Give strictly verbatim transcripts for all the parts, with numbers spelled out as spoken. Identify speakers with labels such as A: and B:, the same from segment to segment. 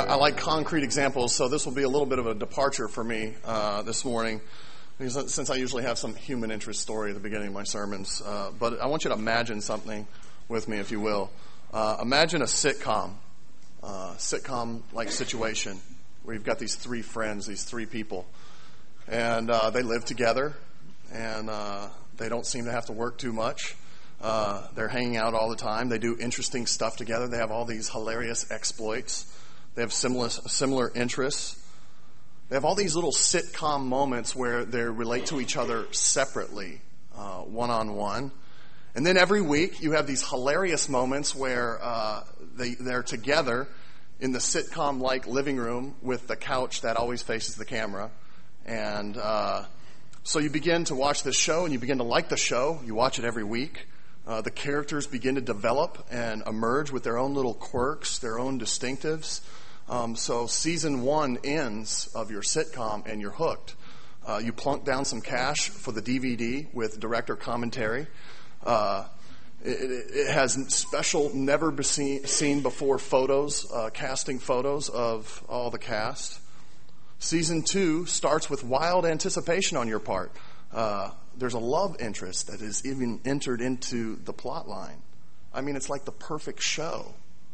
A: I like concrete examples, so this will be a little bit of a departure for me uh, this morning, because since I usually have some human interest story at the beginning of my sermons. Uh, but I want you to imagine something with me, if you will. Uh, imagine a sitcom, uh, sitcom-like situation where you've got these three friends, these three people, and uh, they live together, and uh, they don't seem to have to work too much. Uh, they're hanging out all the time. They do interesting stuff together. They have all these hilarious exploits. They have similar similar interests. They have all these little sitcom moments where they relate to each other separately, uh, one-on-one. And then every week you have these hilarious moments where uh, they, they're together in the sitcom-like living room with the couch that always faces the camera. And uh, so you begin to watch this show, and you begin to like the show. You watch it every week. Uh, the characters begin to develop and emerge with their own little quirks, their own distinctives. Um, so season one ends of your sitcom, and you're hooked. Uh, you plunk down some cash for the D V D with director commentary. Uh, it, it has special, never seen before photos, uh, casting photos of all the cast. Season two starts with wild anticipation on your part. Uh, there's a love interest that is even entered into the plot line. I mean, it's like the perfect show.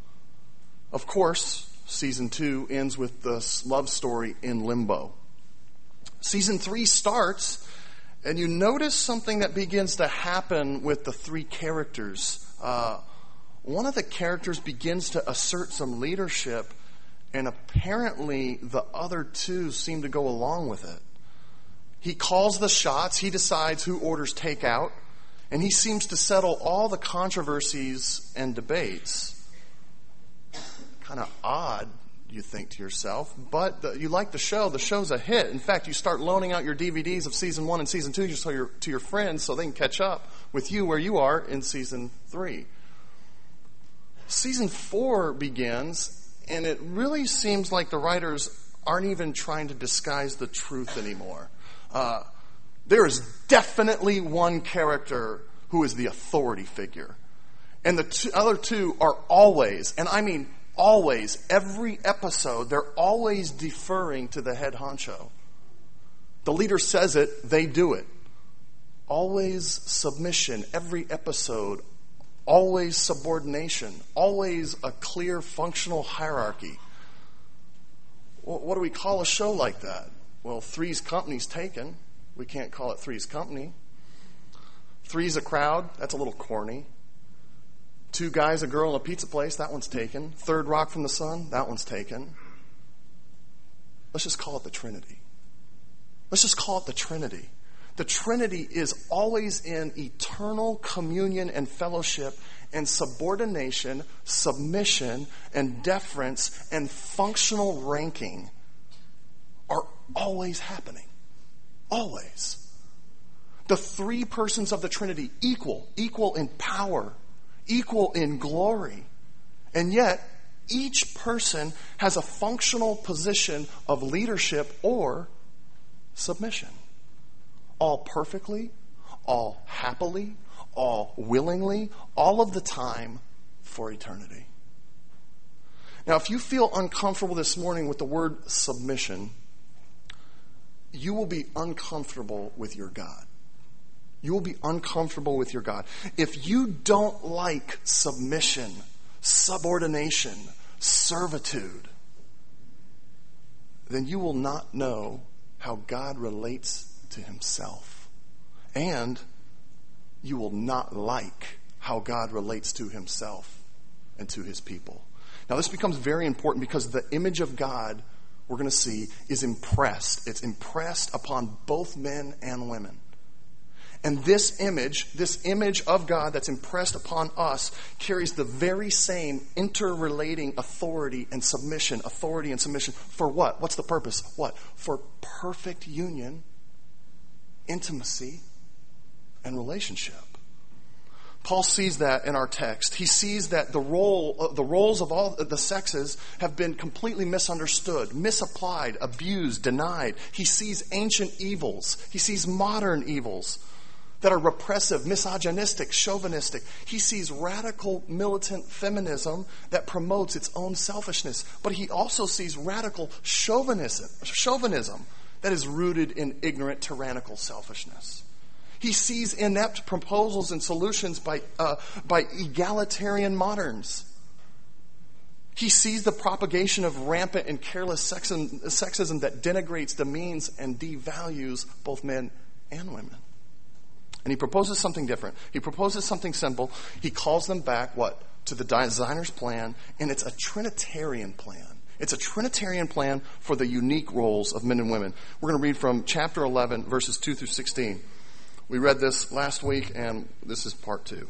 A: Of course, season two ends with the love story in limbo. Season three starts, and you notice something that begins to happen with the three characters. Uh, one of the characters begins to assert some leadership, and apparently the other two seem to go along with it. He calls the shots, he decides who orders takeout, and he seems to settle all the controversies and debates. Kind of odd, you think to yourself, but the, you like the show. The show's a hit. In fact, you start loaning out your D V Ds of season one and season two just so your, to your friends so they can catch up with you where you are in season three. Season four begins, and it really seems like the writers aren't even trying to disguise the truth anymore. Uh, there is definitely one character who is the authority figure. And the two, other two are always, and I mean always, every episode, they're always deferring to the head honcho. The leader says it, they do it. Always submission, every episode. Always subordination. Always a clear functional hierarchy. What do we call a show like that? Well, Three's Company's taken. We can't call it Three's Company. Three's a Crowd. That's a little corny. Two Guys, a Girl, and a Pizza Place. That one's taken. Third Rock from the Sun. That one's taken. Let's just call it the Trinity. Let's just call it the Trinity. The Trinity is always in eternal communion and fellowship and subordination, submission, and deference, and functional ranking are always happening. Always. The three persons of the Trinity equal, equal in power, equal in glory. And yet, each person has a functional position of leadership or submission. All perfectly, all happily, all willingly, all of the time for eternity. Now, if you feel uncomfortable this morning with the word submission, you will be uncomfortable with your God. You will be uncomfortable with your God. If you don't like submission, subordination, servitude, then you will not know how God relates to himself. And you will not like how God relates to himself and to his people. Now, this becomes very important because the image of God, we're going to see, is impressed. It's impressed upon both men and women. And this image, this image of God that's impressed upon us carries the very same interrelating authority and submission, authority and submission. For what? What's the purpose? What? For perfect union, intimacy, and relationship. Paul sees that in our text. He sees that the role, the roles of all the sexes have been completely misunderstood, misapplied, abused, denied. He sees ancient evils. He sees modern evils. that are repressive, misogynistic, chauvinistic. He sees radical militant feminism that promotes its own selfishness. But he also sees radical chauvinism, chauvinism that is rooted in ignorant, tyrannical selfishness. He sees inept proposals and solutions by, uh, by egalitarian moderns. He sees the propagation of rampant and careless sexism, sexism that denigrates, demeans, and devalues both men and women. And he proposes something different. He proposes something simple. He calls them back, what? To the designer's plan, and it's a Trinitarian plan. It's a Trinitarian plan for the unique roles of men and women. We're going to read from chapter eleven, verses two through sixteen. We read this last week, and this is part two.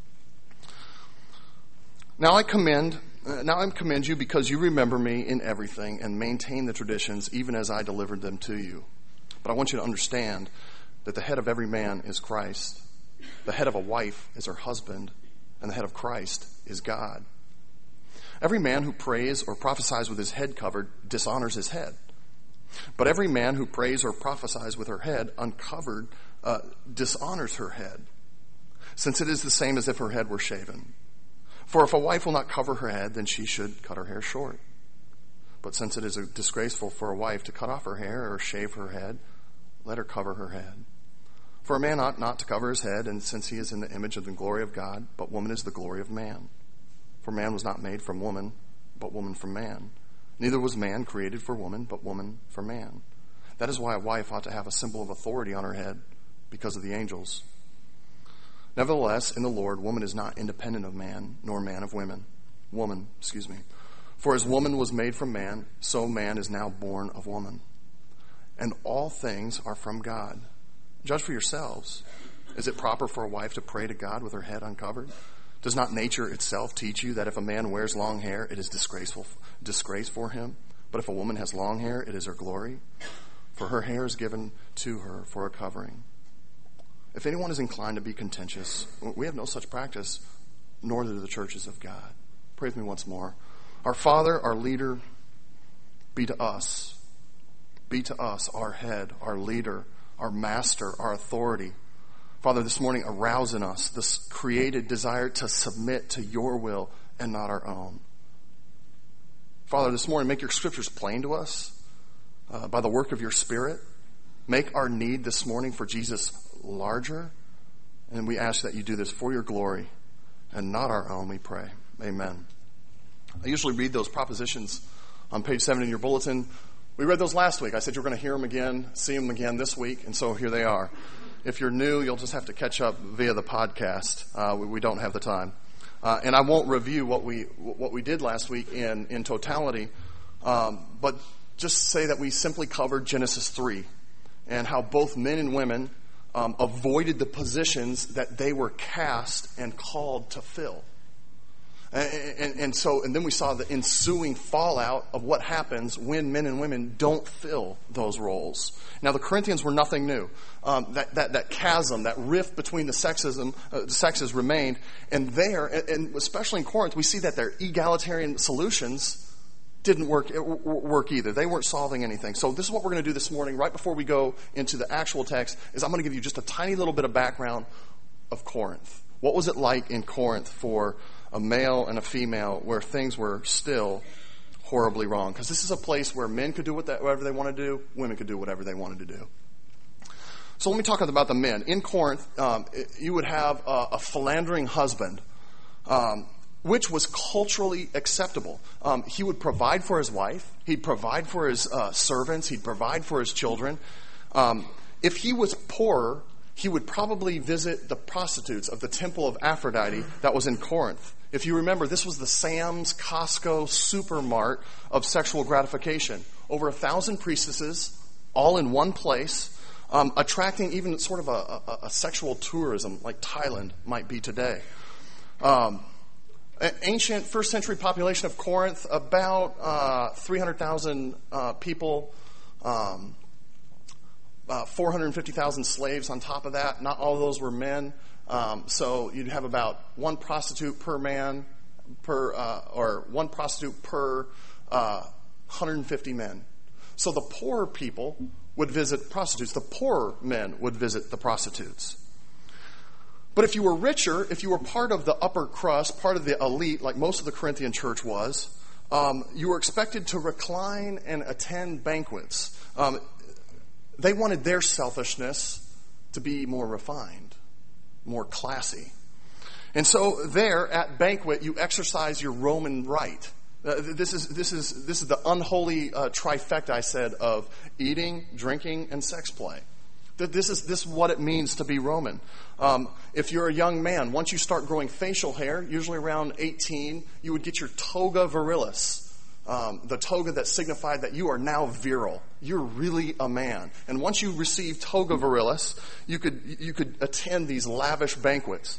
A: Now I commend, uh, now I commend you because you remember me in everything and maintain the traditions even as I delivered them to you. But I want you to understand that the head of every man is Christ. The head of a wife is her husband, and the head of Christ is God. Every man who prays or prophesies with his head covered dishonors his head. But every man who prays or prophesies with her head uncovered uh, dishonors her head, since it is the same as if her head were shaven. For if a wife will not cover her head, then she should cut her hair short. But since it is disgraceful for a wife to cut off her hair or shave her head, let her cover her head. For a man ought not to cover his head, and since he is in the image of the glory of God, but woman is the glory of man. For man was not made from woman, but woman from man. Neither was man created for woman, but woman for man. That is why a wife ought to have a symbol of authority on her head, because of the angels. Nevertheless, in the Lord, woman is not independent of man, nor man of women. Woman, excuse me. For as woman was made from man, so man is now born of woman. And all things are from God. Judge for yourselves. Is it proper for a wife to pray to God with her head uncovered? Does not nature itself teach you that if a man wears long hair, it is disgraceful, disgrace for him? But if a woman has long hair, it is her glory. For her hair is given to her for a covering. If anyone is inclined to be contentious, we have no such practice, nor do the churches of God. Pray with me once more. Our Father, our leader, be to us. Be to us our head, our leader, our master, our authority. Father, this morning arouse in us this created desire to submit to your will and not our own. Father, this morning make your scriptures plain to us uh, by the work of your Spirit. Make our need this morning for Jesus larger. And we ask that you do this for your glory and not our own, we pray. Amen. I usually read those propositions on page seven in your bulletin. We read those last week. I said you're going to hear them again, see them again this week, and so here they are. If you're new, you'll just have to catch up via the podcast. Uh, we, we don't have the time. Uh, and I won't review what we what we did last week in, in totality, um, but just say that we simply covered Genesis three and how both men and women um, avoided the positions that they were cast and called to fill. And, and, and so, and then we saw the ensuing fallout of what happens when men and women don't fill those roles. Now, the Corinthians were nothing new. Um, that, that, that chasm, that rift between the sexism, uh, the sexes remained. And there, and, and especially in Corinth, we see that their egalitarian solutions didn't work, work either. They weren't solving anything. So this is what we're going to do this morning, right before we go into the actual text, is I'm going to give you just a tiny little bit of background of Corinth. What was it like in Corinth for a male and a female where things were still horribly wrong? Because this is a place where men could do whatever they want to do, women could do whatever they wanted to do. So let me talk about the men. In Corinth, um, you would have a, a philandering husband, um, which was culturally acceptable. Um, he would provide for his wife. He'd provide for his uh, servants. He'd provide for his children. Um, if he was poorer, he would probably visit the prostitutes of the temple of Aphrodite that was in Corinth. If you remember, this was the Sam's Costco supermart of sexual gratification. Over a thousand priestesses, all in one place, um, attracting even sort of a, a, a sexual tourism like Thailand might be today. Um, ancient first century population of Corinth, about uh, three hundred thousand uh, people. Um, Uh, four hundred fifty thousand slaves on top of that. Not all of those were men. Um, so you'd have about one prostitute per man, per uh, or one prostitute per uh, one hundred fifty men. So the poorer people would visit prostitutes. The poorer men would visit the prostitutes. But if you were richer, if you were part of the upper crust, part of the elite, like most of the Corinthian church was, um, you were expected to recline and attend banquets. Um, they wanted their selfishness to be more refined, more classy. And so there at banquet, you exercise your Roman right. Uh, this is this is this is the unholy uh, trifecta, I said, of eating, drinking, and sex play. This is this is what it means to be Roman. Um, if you're a young man, once you start growing facial hair, usually around eighteen, you would get your toga virilis, um, the toga that signified that you are now virile. You're really a man. And once you receive toga virilis, you could you could attend these lavish banquets.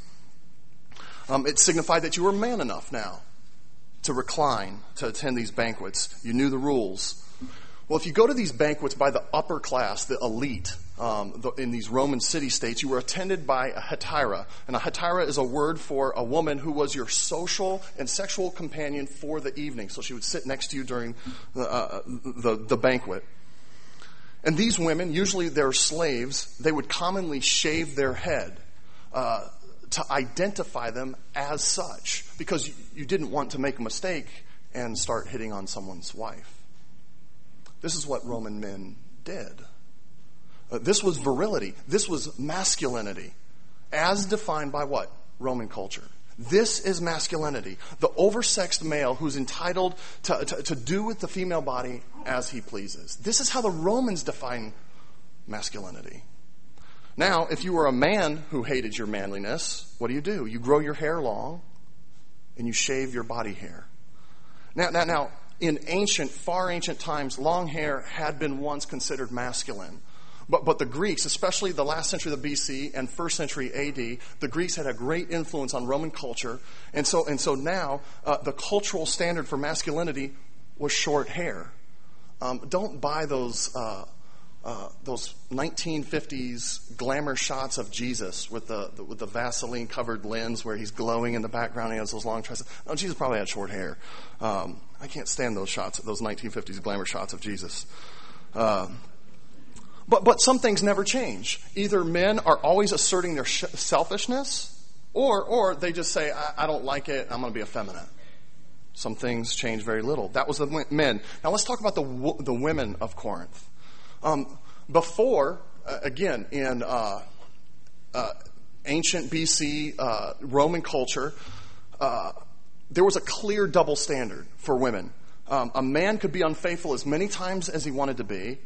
A: Um, it signified that you were man enough now to recline, to attend these banquets. You knew the rules. Well, if you go to these banquets by the upper class, the elite, um, the, in these Roman city-states, you were attended by a hetaira. And a hetaira is a word for a woman who was your social and sexual companion for the evening. So she would sit next to you during the, uh, the, the banquet. And these women, usually they're slaves, they would commonly shave their head uh, to identify them as such, because you, you didn't want to make a mistake and start hitting on someone's wife. This is what Roman men did. Uh, this was virility. This was masculinity, as defined by what? Roman culture. This is masculinity. The oversexed male who's entitled to, to, to do with the female body as he pleases. This is how the Romans define masculinity. Now, if you were a man who hated your manliness, what do you do? You grow your hair long and you shave your body hair. Now, now, now, in ancient, far ancient times, long hair had been once considered masculine. But, but the Greeks, especially the last century of the B C and first century A D, the Greeks had a great influence on Roman culture. And so, and so now, uh, the cultural standard for masculinity was short hair. Um, don't buy those uh, uh, those nineteen fifties glamour shots of Jesus with the, the with the Vaseline covered lens where he's glowing in the background. He has those long tresses. No, Jesus probably had short hair. Um, I can't stand those shots, those nineteen fifties glamour shots of Jesus. Uh, but but some things never change. Either men are always asserting their sh- selfishness, or or they just say, I, I don't like it, I'm going to be effeminate. Some things change very little. That was the men. Now let's talk about the the women of Corinth. Um, before, uh, again, in uh, uh, ancient B C uh, Roman culture, uh, there was a clear double standard for women. Um, a man could be unfaithful as many times as he wanted to be,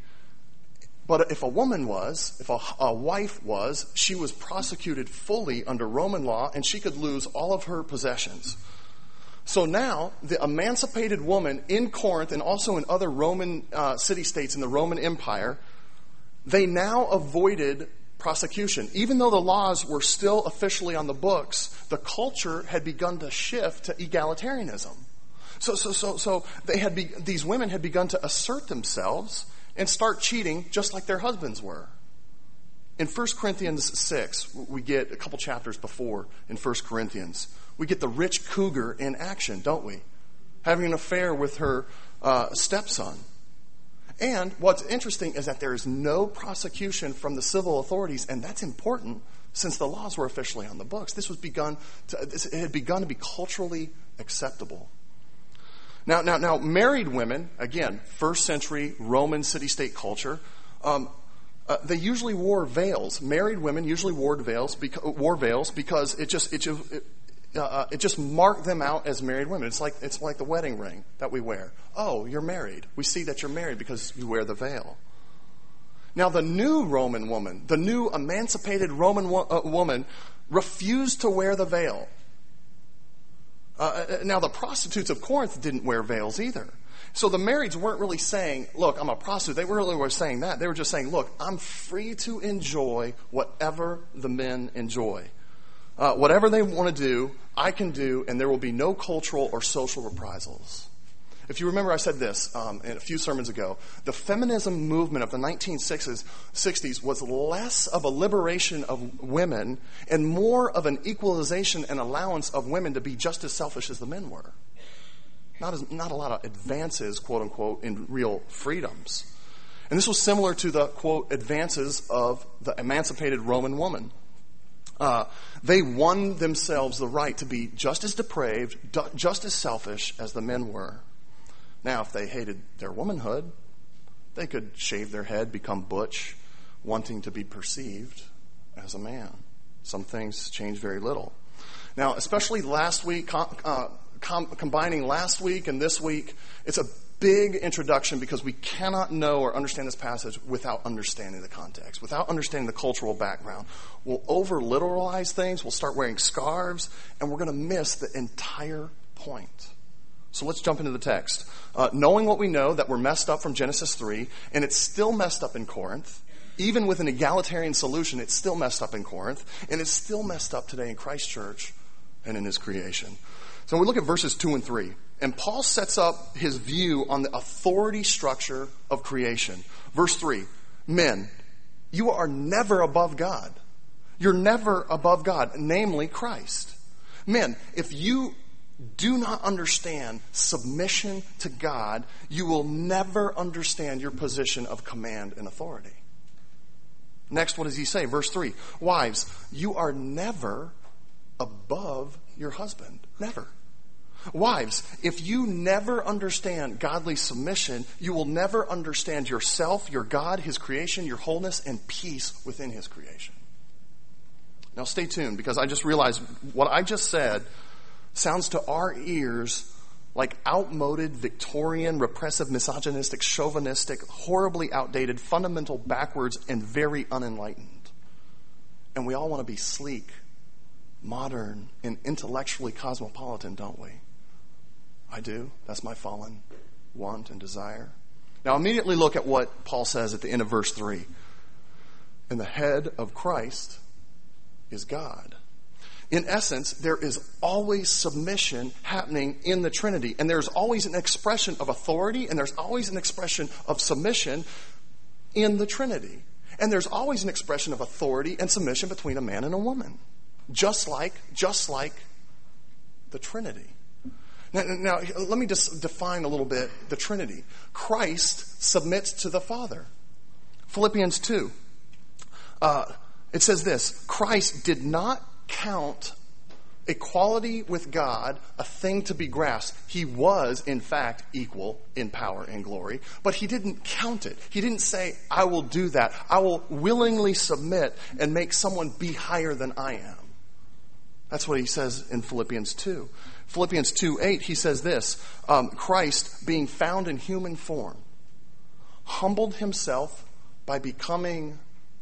A: but if a woman was, if a, a wife was, she was prosecuted fully under Roman law, and she could lose all of her possessions. So now, the emancipated woman in Corinth and also in other Roman uh, city-states in the Roman Empire, they now avoided prosecution. Even though the laws were still officially on the books, the culture had begun to shift to egalitarianism. So, so, so, so they had be, these women had begun to assert themselves and start cheating just like their husbands were. In First Corinthians six, we get a couple chapters before in First Corinthians, we get the rich cougar in action, don't we? Having an affair with her uh, stepson. And what's interesting is that there is no prosecution from the civil authorities, and that's important since the laws were officially on the books. This was begun to, it had begun to be culturally acceptable. Now, now, now, married women, again, first century Roman city-state culture, um, Uh, they usually wore veils. Married women usually wore veils, beca- wore veils because it just it just it, uh, it just marked them out as married women. It's like it's like the wedding ring that we wear. Oh, you're married. We see that you're married because you wear the veil. Now, the new Roman woman, the new emancipated Roman wo- uh, woman, refused to wear the veil. Uh, now, the prostitutes of Corinth didn't wear veils either. So the marrieds weren't really saying, look, I'm a prostitute. They really were saying that. They were just saying, look, I'm free to enjoy whatever the men enjoy. Uh, whatever they want to do, I can do, and there will be no cultural or social reprisals. If you remember, I said this um, in a few sermons ago. The feminism movement of the nineteen sixties was less of a liberation of women and more of an equalization and allowance of women to be just as selfish as the men were. Not as, not a lot of advances, quote unquote, in real freedoms. And this was similar to the, quote, advances of the emancipated Roman woman. Uh, they won themselves the right to be just as depraved, just as selfish as the men were. Now, if they hated their womanhood, they could shave their head, become butch, wanting to be perceived as a man. Some things change very little. Now, especially last week, com- uh, com- combining last week and this week, it's a big introduction because we cannot know or understand this passage without understanding the context, without understanding the cultural background. We'll over-literalize things, we'll start wearing scarves, and we're going to miss the entire point. So let's jump into the text. Uh, knowing what we know, that we're messed up from Genesis three, and it's still messed up in Corinth. Even with an egalitarian solution, it's still messed up in Corinth, and it's still messed up today in Christ Church and in his creation. So we look at verses two and three, and Paul sets up his view on the authority structure of creation. Verse three, men, you are never above God. You're never above God, namely Christ. Men, if you do not understand submission to God, you will never understand your position of command and authority. Next, what does he say? Verse three, wives, you are never above your husband. Never. Wives, if you never understand godly submission, you will never understand yourself, your God, his creation, your wholeness, and peace within his creation. Now stay tuned, because I just realized what I just said sounds to our ears like outmoded, Victorian, repressive, misogynistic, chauvinistic, horribly outdated, fundamental, backwards, and very unenlightened. And we all want to be sleek, modern, and intellectually cosmopolitan, don't we? I do. That's my fallen want and desire. Now immediately look at what Paul says at the end of verse three. And the head of Christ is God. In essence, there is always submission happening in the Trinity. And there's always an expression of authority, and there's always an expression of submission in the Trinity. And there's always an expression of authority and submission between a man and a woman. Just like, just like the Trinity. Now, now, let me just define a little bit the Trinity. Christ submits to the Father. Philippians two. Uh, it says this, Christ did not count equality with God a thing to be grasped. He was, in fact, equal in power and glory, but he didn't count it. He didn't say, I will do that. I will willingly submit and make someone be higher than I am. That's what he says in Philippians two. Philippians two eight, he says this, um, Christ, being found in human form, humbled himself by becoming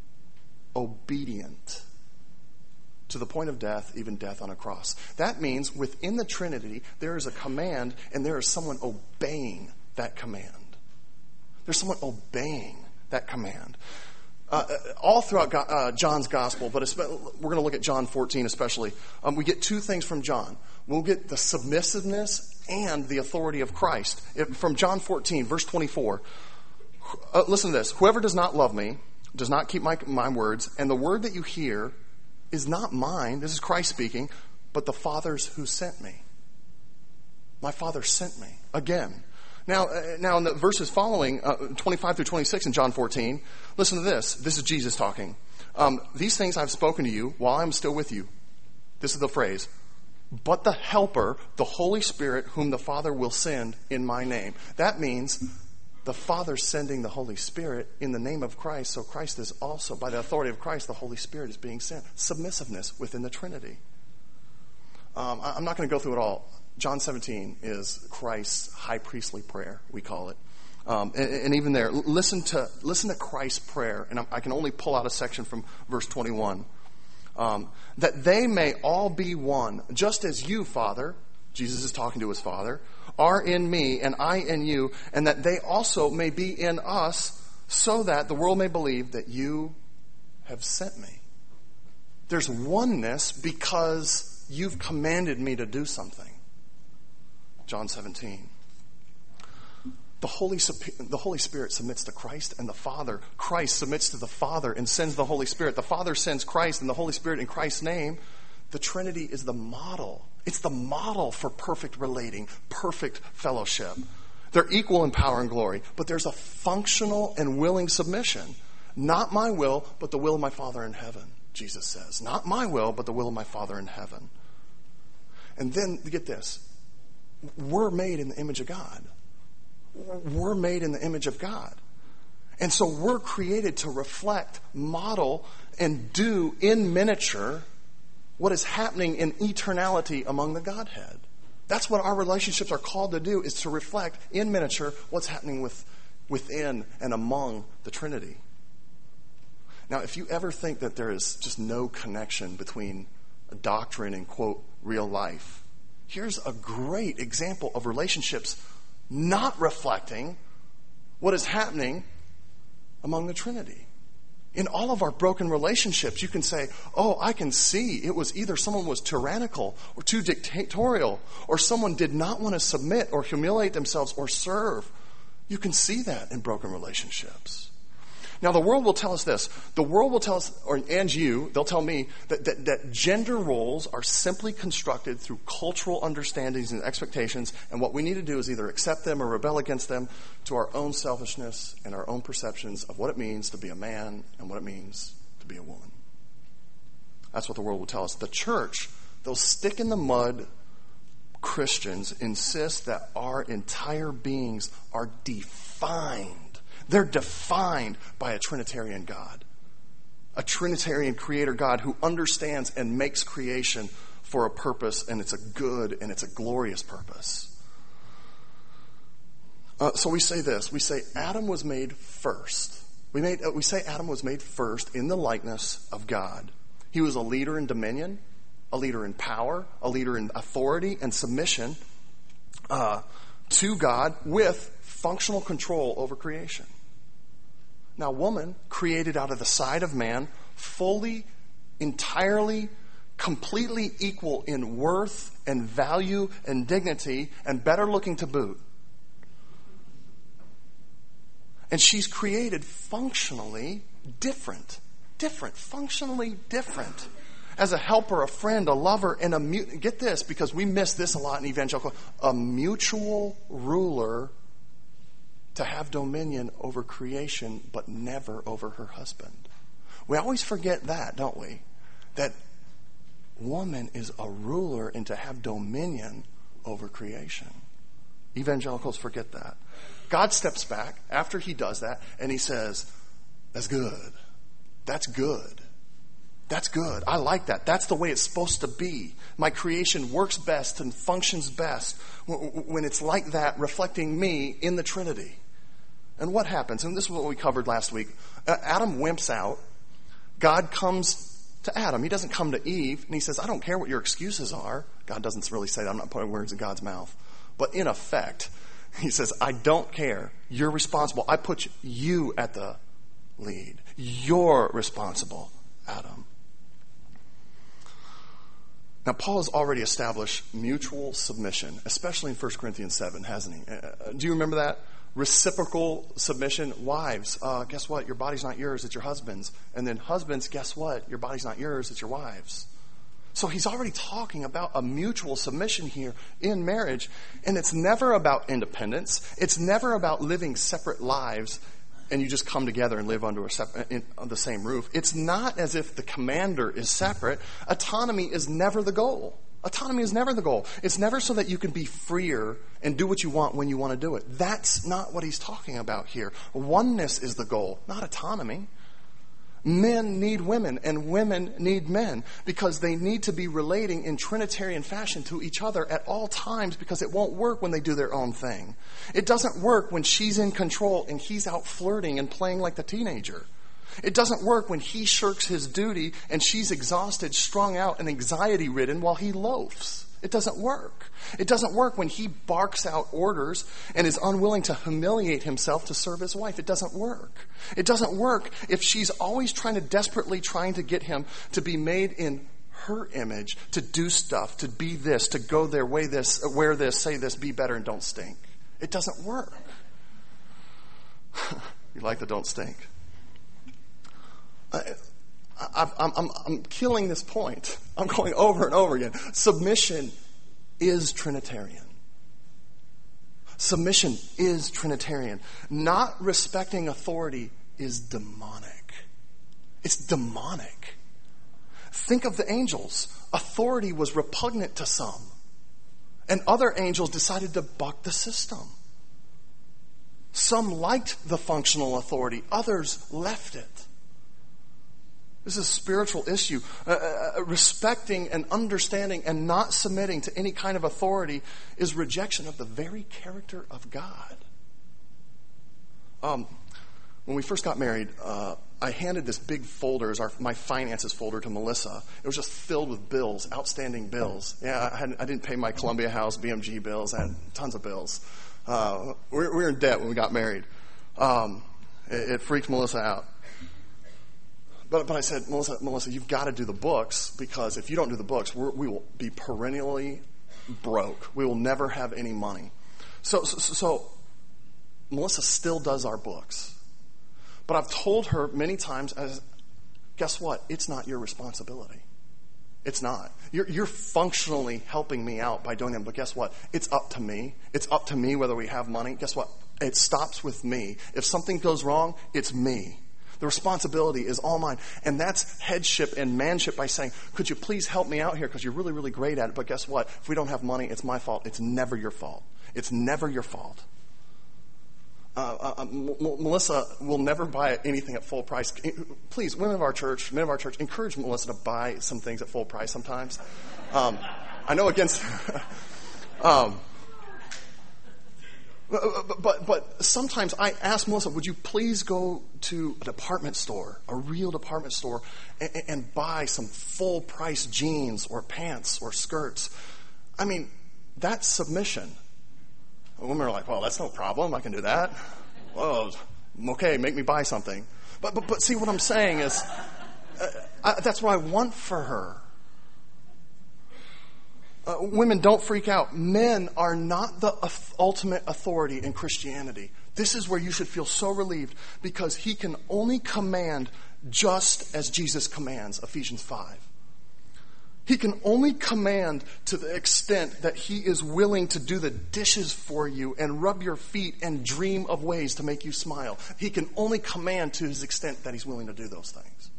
A: obedient to the point of death, even death on a cross. That means within the Trinity, there is a command and there is someone obeying that command. There's someone obeying that command. Uh, all throughout uh, John's gospel, but we're going to look at John fourteen especially, um, we get two things from John. We'll get the submissiveness and the authority of Christ. If, from John fourteen, verse twenty-four, uh, listen to this. Whoever does not love me does not keep my, my words, and the word that you hear is not mine, this is Christ speaking, but the Father's who sent me. My Father sent me. Again. Now, uh, now in the verses following, uh, twenty-five through twenty-six in John fourteen, listen to this. This is Jesus talking. Um, These things I've spoken to you while I'm still with you. This is the phrase. But the Helper, the Holy Spirit, whom the Father will send in my name. That means the Father sending the Holy Spirit in the name of Christ. So Christ is also, by the authority of Christ, the Holy Spirit is being sent. Submissiveness within the Trinity. Um, I'm not going to go through it all. John seventeen is Christ's high priestly prayer, we call it. Um, and, and even there, listen to listen to Christ's prayer. And I can only pull out a section from verse twenty-one. Um, that they may all be one, just as you, Father, Jesus is talking to his Father, are in me and I in you, and that they also may be in us, so that the world may believe that you have sent me. There's oneness because you've commanded me to do something. John seventeen. The Holy, the Holy Spirit submits to Christ and the Father. Christ submits to the Father and sends the Holy Spirit. The Father sends Christ and the Holy Spirit in Christ's name. The Trinity is the model. It's the model for perfect relating, perfect fellowship. They're equal in power and glory, but there's a functional and willing submission. Not my will, but the will of my Father in heaven. Jesus says. Not my will, but the will of my Father in heaven. And then, get this. We're made in the image of God. We're made in the image of God. And so we're created to reflect, model, and do in miniature what is happening in eternality among the Godhead. That's what our relationships are called to do, is to reflect in miniature what's happening with, within and among the Trinity. Now, if you ever think that there is just no connection between a doctrine and, quote, real life, here's a great example of relationships not reflecting what is happening among the Trinity. In all of our broken relationships, you can say, oh, I can see it was either someone was tyrannical or too dictatorial, or someone did not want to submit or humiliate themselves or serve. You can see that in broken relationships. Now, the world will tell us this. The world will tell us, or and you, they'll tell me, that, that, that gender roles are simply constructed through cultural understandings and expectations, and what we need to do is either accept them or rebel against them to our own selfishness and our own perceptions of what it means to be a man and what it means to be a woman. That's what the world will tell us. The church, those stick-in-the-mud Christians, insist that our entire beings are defined. They're defined by a Trinitarian God, a Trinitarian creator God who understands and makes creation for a purpose, and it's a good and it's a glorious purpose. Uh, so we say this. We say Adam was made first. We, made, uh, we say Adam was made first in the likeness of God. He was a leader in dominion, a leader in power, a leader in authority and submission uh, to God with functional control over creation. Now, woman, created out of the side of man, fully, entirely, completely equal in worth and value and dignity, and better looking to boot. And she's created functionally different. Different. Functionally different. As a helper, a friend, a lover, and a mu- get this, because we miss this a lot in evangelical, a mutual ruler to have dominion over creation, but never over her husband. We always forget that, don't we? That woman is a ruler and to have dominion over creation. Evangelicals forget that. God steps back after he does that, and he says, that's good. That's good. That's good. I like that. That's the way it's supposed to be. My creation works best and functions best when it's like that, reflecting me in the Trinity. And what happens? And this is what we covered last week. Uh, Adam wimps out. God comes to Adam. He doesn't come to Eve. And he says, I don't care what your excuses are. God doesn't really say that. I'm not putting words in God's mouth. But in effect, he says, I don't care. You're responsible. I put you at the lead. You're responsible, Adam. Now, Paul has already established mutual submission, especially in First Corinthians seven, hasn't he? Uh, do you remember that? Reciprocal submission. Wives, uh, guess what? Your body's not yours, it's your husband's. And then husbands, guess what? Your body's not yours, it's your wife's. So he's already talking about a mutual submission here in marriage. And it's never about independence. It's never about living separate lives and you just come together and live under a sep- in, on the same roof. It's not as if the commander is separate. Autonomy is never the goal. Autonomy is never the goal. It's never so that you can be freer and do what you want when you want to do it. That's not what he's talking about here. Oneness is the goal, not autonomy. Men need women and women need men because they need to be relating in Trinitarian fashion to each other at all times, because it won't work when they do their own thing. It doesn't work when she's in control and he's out flirting and playing like the teenager. It doesn't work when he shirks his duty and she's exhausted, strung out, and anxiety-ridden while he loafs. It doesn't work. It doesn't work when he barks out orders and is unwilling to humiliate himself to serve his wife. It doesn't work. It doesn't work if she's always trying to, desperately trying to get him to be made in her image, to do stuff, to be this, to go there, weigh this, wear this, say this, be better, and don't stink. It doesn't work. You like the don't stink? I, I, I'm, I'm, I'm killing this point. I'm going over and over again. Submission is Trinitarian. Submission is Trinitarian. Not respecting authority is demonic. It's demonic. Think of the angels. Authority was repugnant to some. And other angels decided to buck the system. Some liked the functional authority. Others left it. This is a spiritual issue. Uh, uh, respecting and understanding and not submitting to any kind of authority is rejection of the very character of God. Um, when we first got married, uh, I handed this big folder, as our, my finances folder, to Melissa. It was just filled with bills, outstanding bills. Yeah, I, hadn't, I didn't pay my Columbia House B M G bills. I had tons of bills. Uh, we, we were in debt when we got married. Um, it, it freaked Melissa out. But, but I said, Melissa, Melissa, you've got to do the books, because if you don't do the books, we're, we will be perennially broke. We will never have any money. So, so, so Melissa still does our books. But I've told her many times, as, guess what? It's not your responsibility. It's not. You're, you're functionally helping me out by doing them. But guess what? It's up to me. It's up to me whether we have money. Guess what? It stops with me. If something goes wrong, it's me. The responsibility is all mine. And that's headship and manship by saying, could you please help me out here because you're really, really great at it. But guess what? If we don't have money, it's my fault. It's never your fault. It's never your fault. Uh, uh, M- M- Melissa will never buy anything at full price. Please, women of our church, men of our church, encourage Melissa to buy some things at full price sometimes. Um, I know against... um, But, but but sometimes I ask Melissa, would you please go to a department store, a real department store, and, and buy some full price jeans or pants or skirts? I mean, that's submission. Women are like, well, that's no problem. I can do that. Well, okay, make me buy something. But but, but see, what I'm saying is, uh, I, that's what I want for her. Uh, women, don't freak out. Men are not the uh, ultimate authority in Christianity. This is where you should feel so relieved, because he can only command just as Jesus commands, Ephesians five. He can only command to the extent that he is willing to do the dishes for you and rub your feet and dream of ways to make you smile. He can only command to his extent that he's willing to do those things.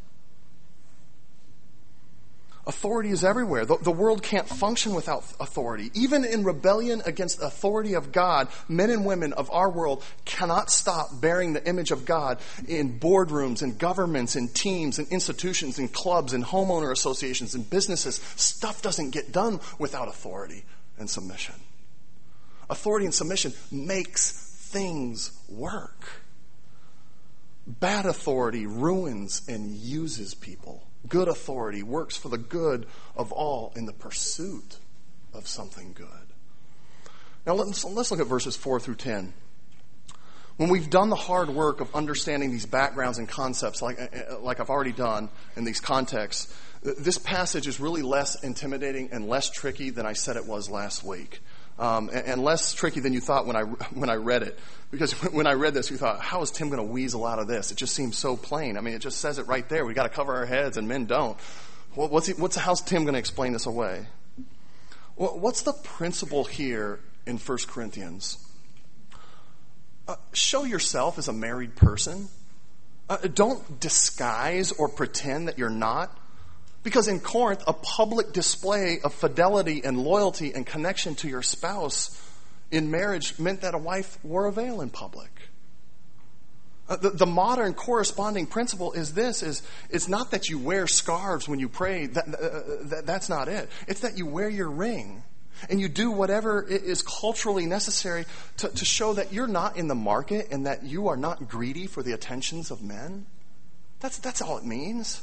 A: Authority is everywhere. The, the world can't function without authority. Even in rebellion against the authority of God, men and women of our world cannot stop bearing the image of God in boardrooms, in governments, in teams, in institutions, in clubs, in homeowner associations, in businesses. Stuff doesn't get done without authority and submission. Authority and submission makes things work. Bad authority ruins and uses people. Good authority works for the good of all in the pursuit of something good. Now let's, let's look at verses four through ten. When we've done the hard work of understanding these backgrounds and concepts, like, like I've already done in these contexts, this passage is really less intimidating and less tricky than I said it was last week. Um, and, and less tricky than you thought when I when I read it. Because when I read this, you thought, how is Tim going to weasel out of this? It just seems so plain. I mean, it just says it right there. We got to cover our heads, and men don't. Well, what's he, what's how's Tim going to explain this away? Well, what's the principle here in First Corinthians? Uh, show yourself as a married person. Uh, don't disguise or pretend that you're not. Because in Corinth, a public display of fidelity and loyalty and connection to your spouse in marriage meant that a wife wore a veil in public. Uh, the, the modern corresponding principle is this, is it's not that you wear scarves when you pray. That, uh, that, that's not it. It's that you wear your ring and you do whatever is culturally necessary to, to show that you're not in the market and that you are not greedy for the attentions of men. That's, that's all it means.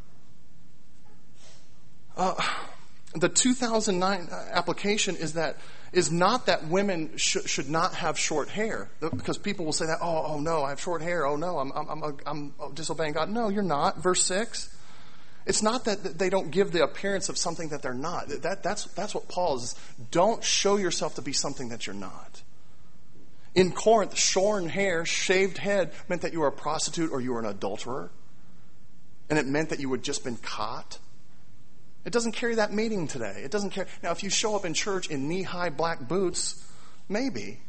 A: Uh, the two thousand nine application is that is not that women sh- should not have short hair, because people will say that, oh, oh no, I have short hair. Oh no, I'm I'm I'm, I'm disobeying God. No, you're not. Verse six. It's not that they don't give the appearance of something that they're not. That that's that's what Paul is. Don't show yourself to be something that you're not. In Corinth, shorn hair, shaved head meant that you were a prostitute or you were an adulterer, and it meant that you had just been caught. It doesn't carry that meaning today. It doesn't carry. Now, if you show up in church in knee-high black boots, maybe.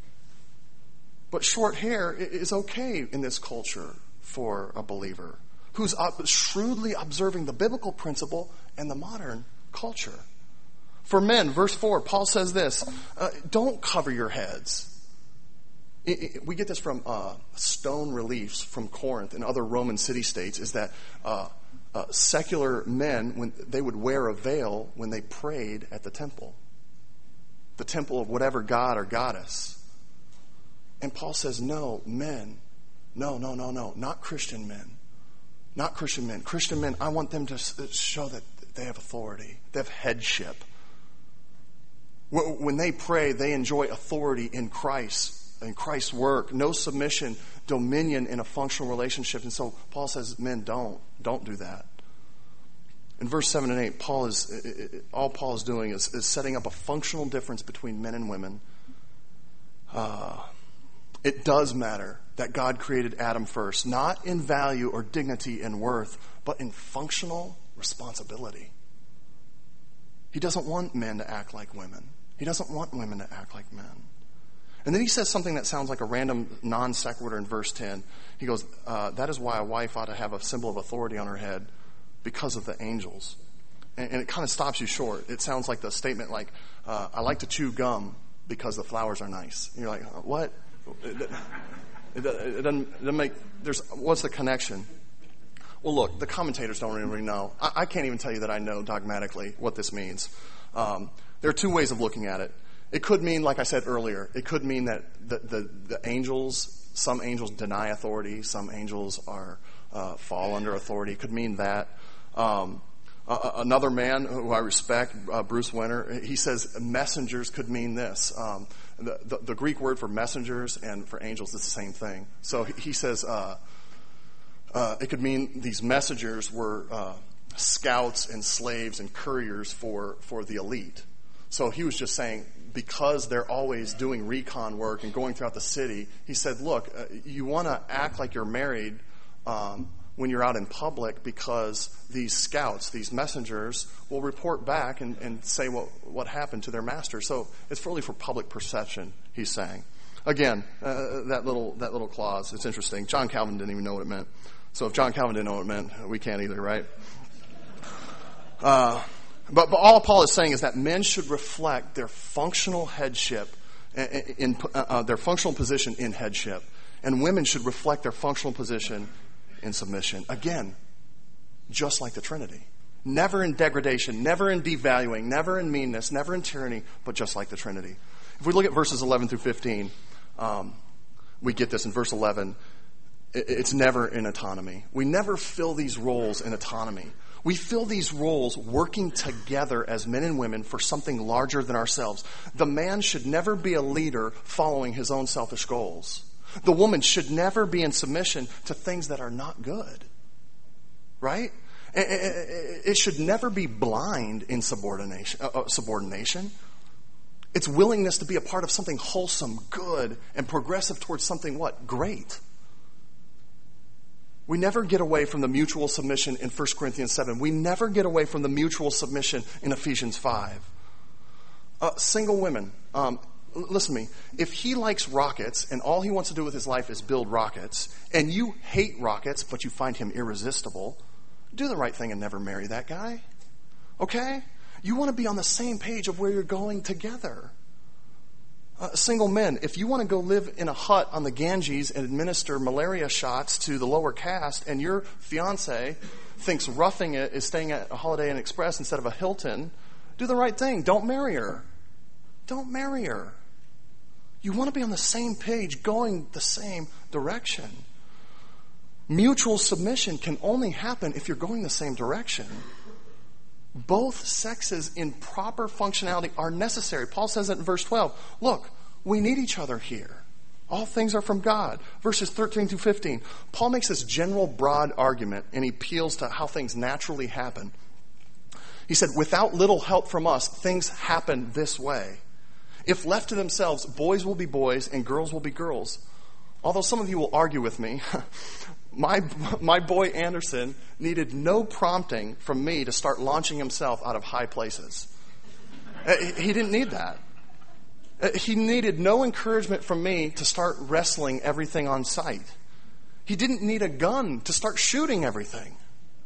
A: But short hair is okay in this culture for a believer. who's shrewdly observing the biblical principle and the modern culture. For men, verse four, Paul says this, uh, don't cover your heads. It, it, we get this from uh, stone reliefs from Corinth and other Roman city-states, is that uh, uh, secular men, when they would wear a veil when they prayed at the temple. The temple of whatever god or goddess. And Paul says, no, men, no, no, no, no, not Christian men. Not Christian men. Christian men, I want them to show that they have authority. They have headship. When they pray, they enjoy authority in Christ, in Christ's work. No submission, dominion in a functional relationship. And so Paul says, men, don't. Don't do that. In verse seven and eight, Paul is all Paul is doing is, is setting up a functional difference between men and women. Uh, it does matter that God created Adam first, not in value or dignity and worth, but in functional responsibility. He doesn't want men to act like women. He doesn't want women to act like men. And then he says something that sounds like a random non sequitur in verse ten. He goes, uh, that is why a wife ought to have a symbol of authority on her head, because of the angels. And, and it kind of stops you short. It sounds like the statement like, uh, I like to chew gum because the flowers are nice. And you're like, what? It, it, it, it, doesn't, it doesn't make, there's, what's the connection? Well, look, the commentators don't really know. I, I can't even tell you that I know dogmatically what this means. Um, there are two ways of looking at it. It could mean, like I said earlier, it could mean that the, the, the angels, some angels deny authority, some angels are uh, fall under authority. It could mean that. Um, uh, another man who I respect, uh, Bruce Winter, he says messengers could mean this. Um, the, the, the Greek word for messengers and for angels is the same thing. So he, he says uh, uh, it could mean these messengers were uh, scouts and slaves and couriers for, for the elite. So he was just saying, because they're always doing recon work and going throughout the city, he said, look, uh, you want to act like you're married um, when you're out in public, because these scouts, these messengers, will report back and, and say what, what happened to their master. So it's really for public perception, he's saying. Again, uh, that little that little clause, it's interesting. John Calvin didn't even know what it meant. So if John Calvin didn't know what it meant, we can't either, right? Uh, but, but all Paul is saying is that men should reflect their functional headship, in, in uh, their functional position in headship, and women should reflect their functional position in submission. Again, just like the Trinity. Never in degradation, never in devaluing, never in meanness, never in tyranny, but just like the Trinity. If we look at verses eleven through fifteen, um, we get this in verse eleven. It's never in autonomy. We never fill these roles in autonomy. We fill these roles working together as men and women for something larger than ourselves. The man should never be a leader following his own selfish goals. The woman should never be in submission to things that are not good. Right? It should never be blind in subordination. Uh, subordination. It's willingness to be a part of something wholesome, good, and progressive towards something what? Great. We never get away from the mutual submission in First Corinthians seven. We never get away from the mutual submission in Ephesians five. Uh, single women, um, listen to me. If he likes rockets and all he wants to do with his life is build rockets, and you hate rockets but you find him irresistible, do the right thing and never marry that guy. Okay? You want to be on the same page of where you're going together. Uh, single men, if you want to go live in a hut on the Ganges and administer malaria shots to the lower caste, and your fiance thinks roughing it is staying at a Holiday Inn Express instead of a Hilton, do the right thing. Don't marry her. Don't marry her. You want to be on the same page, going the same direction. Mutual submission can only happen if you're going the same direction. Both sexes in proper functionality are necessary. Paul says it in verse twelve. Look, we need each other here. All things are from God. Verses thirteen through fifteen. Paul makes this general broad argument, and he appeals to how things naturally happen. He said, without little help from us, things happen this way. If left to themselves, boys will be boys and girls will be girls. Although some of you will argue with me, My my boy Anderson needed no prompting from me to start launching himself out of high places. He didn't need that. He needed no encouragement from me to start wrestling everything on sight. He didn't need a gun to start shooting everything.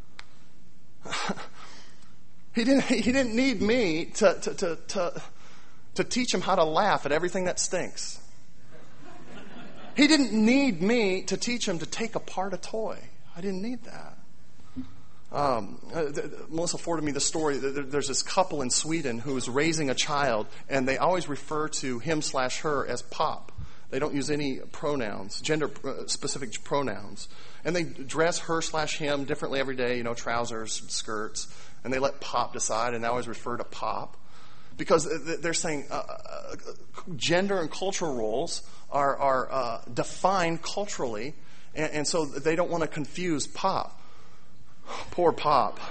A: he didn't he didn't need me to to, to to to teach him how to laugh at everything that stinks. He didn't need me to teach him to take apart a toy. I didn't need that. Um, uh, th- th- Melissa forwarded me the story. There's this couple in Sweden who is raising a child, and they always refer to him slash her as Pop. They don't use any pronouns, gender-specific pronouns. And they dress her slash him differently every day, you know, trousers, skirts. And they let Pop decide, and they always refer to Pop. Because they're saying uh, uh, gender and cultural roles are, are uh, defined culturally, and, and so they don't want to confuse Pop. Poor Pop.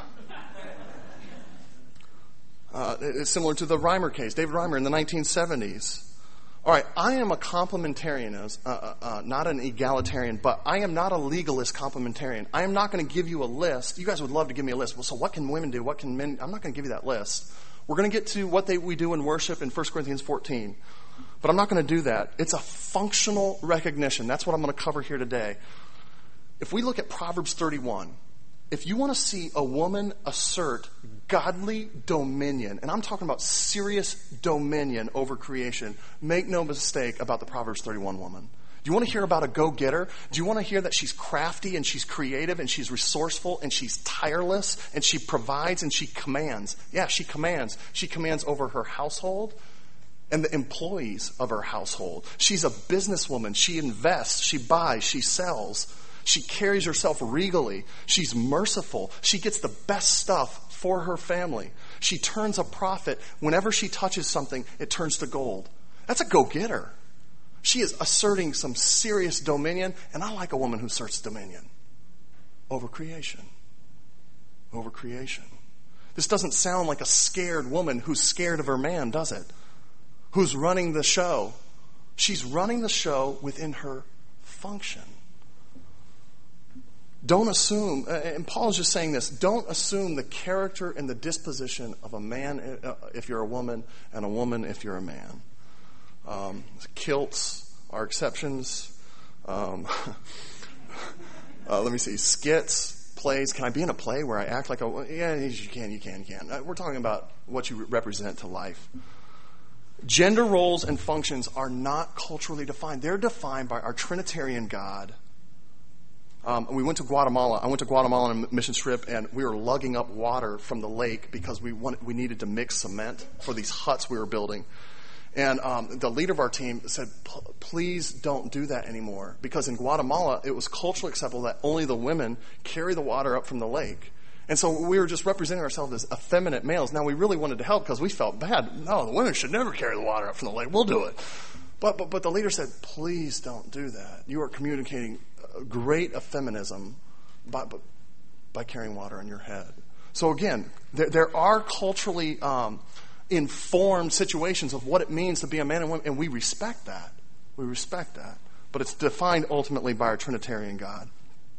A: Uh, it's similar to the Reimer case, David Reimer in the nineteen seventies. All right, I am a complementarian, uh, uh, uh, not an egalitarian, but I am not a legalist complementarian. I am not going to give you a list. You guys would love to give me a list. Well, so what can women do? What can men? I'm not going to give you that list. We're going to get to what they, we do in worship in First Corinthians fourteen. But I'm not going to do that. It's a functional recognition. That's what I'm going to cover here today. If we look at Proverbs thirty-one, if you want to see a woman assert godly dominion, and I'm talking about serious dominion over creation, make no mistake about the Proverbs thirty-one woman. Do you want to hear about a go-getter? Do you want to hear that she's crafty and she's creative and she's resourceful and she's tireless and she provides and she commands? Yeah, she commands. She commands over her household and the employees of her household. She's a businesswoman. She invests. She buys. She sells. She carries herself regally. She's merciful. She gets the best stuff for her family. She turns a profit. Whenever she touches something, it turns to gold. That's a go-getter. She is asserting some serious dominion, and I like a woman who asserts dominion over creation. Over creation. This doesn't sound like a scared woman who's scared of her man, does it? Who's running the show. She's running the show within her function. Don't assume, and Paul is just saying this, don't assume the character and the disposition of a man if you're a woman, and a woman if you're a man. Um, kilts are exceptions. Um, uh, let me see, skits, plays. Can I be in a play where I act like a, yeah, you can, you can, you can. Uh, we're talking about what you represent to life. Gender roles and functions are not culturally defined. They're defined by our Trinitarian God. Um, we went to Guatemala. I went to Guatemala on a mission trip, and we were lugging up water from the lake because we wanted, we needed to mix cement for these huts we were building. And um, the leader of our team said, please don't do that anymore. Because in Guatemala, it was culturally acceptable that only the women carry the water up from the lake. And so we were just representing ourselves as effeminate males. Now, we really wanted to help because we felt bad. No, the women should never carry the water up from the lake. We'll do it. But, but, but the leader said, please don't do that. You are communicating great effeminism by, by carrying water on your head. So again, there, there are culturally um, informed situations of what it means to be a man and woman, and we respect that. We respect that. But it's defined ultimately by our Trinitarian God.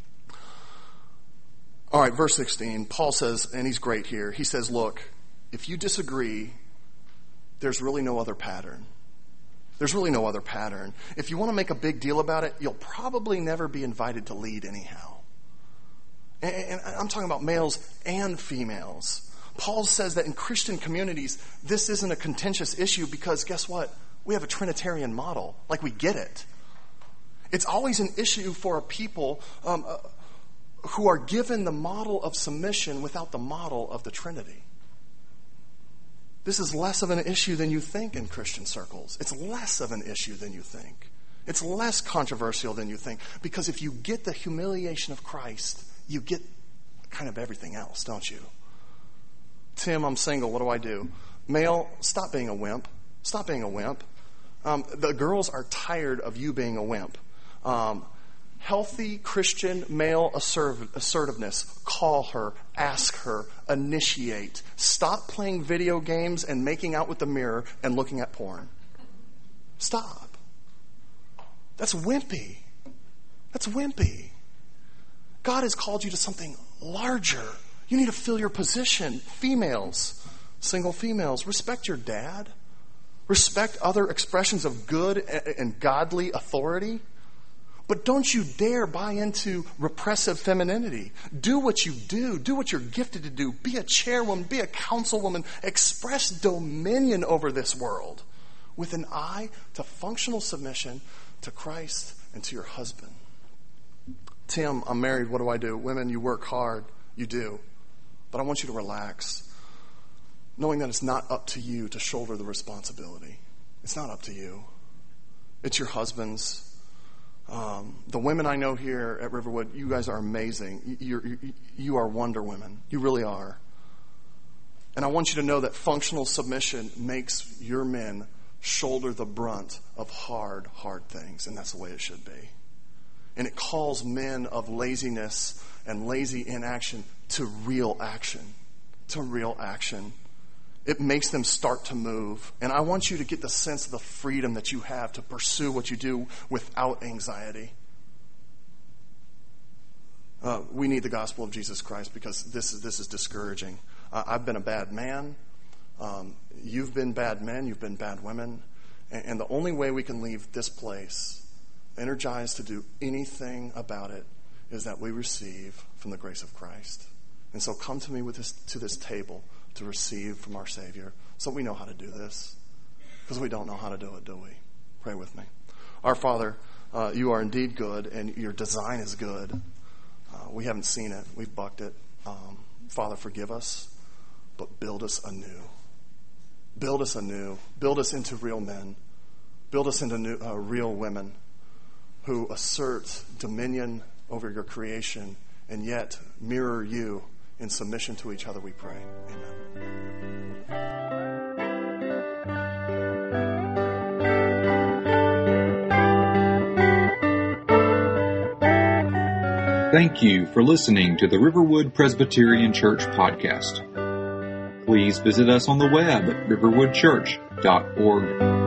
A: All right, verse sixteen, Paul says, and he's great here, he says, look, if you disagree, there's really no other pattern. There's really no other pattern. If you want to make a big deal about it, you'll probably never be invited to lead anyhow. And, and I'm talking about males and females. Paul says that in Christian communities, this isn't a contentious issue because guess what? We have a Trinitarian model. Like, we get it. It's always an issue for a people um, uh, who are given the model of submission without the model of the Trinity. This is less of an issue than you think in Christian circles. It's less of an issue than you think. It's less controversial than you think. Because if you get the humiliation of Christ, you get kind of everything else, don't you? Tim, I'm single. What do I do? Male, stop being a wimp. Stop being a wimp. Um, the girls are tired of you being a wimp. Um, healthy Christian male assertive, assertiveness. Call her, ask her, initiate. Stop playing video games and making out with the mirror and looking at porn. Stop. That's wimpy. That's wimpy. God has called you to something larger. You need to fill your position. Females, single females, respect your dad. Respect other expressions of good and godly authority. But don't you dare buy into repressive femininity. Do what you do. Do what you're gifted to do. Be a chairwoman. Be a councilwoman. Express dominion over this world with an eye to functional submission to Christ and to your husband. Tim, I'm married. What do I do? Women, you work hard. You do. But I want you to relax, knowing that it's not up to you to shoulder the responsibility. It's not up to you. It's your husband's. Um, the women I know here at Riverwood, you guys are amazing. You're, you, you are Wonder Women. You really are. And I want you to know that functional submission makes your men shoulder the brunt of hard, hard things. And that's the way it should be. And it calls men of laziness and lazy inaction to real action. To real action. It makes them start to move. And I want you to get the sense of the freedom that you have to pursue what you do without anxiety. Uh, we need the gospel of Jesus Christ because this is, this is discouraging. Uh, I've been a bad man. Um, you've been bad men. You've been bad women. And, and the only way we can leave this place energized to do anything about it is that we receive from the grace of Christ. And so come to me with this, to this table to receive from our Savior so we know how to do this. Because we don't know how to do it, do we? Pray with me. Our Father, uh, you are indeed good, and your design is good. Uh, we haven't seen it. We've bucked it. Um, Father, forgive us, but build us anew. Build us anew. Build us into real men. Build us into new, uh, real women who assert dominion over your creation and yet mirror you in submission to each other, we pray. Amen.
B: Thank you for listening to the Riverwood Presbyterian Church podcast. Please visit us on the web at riverwood church dot org.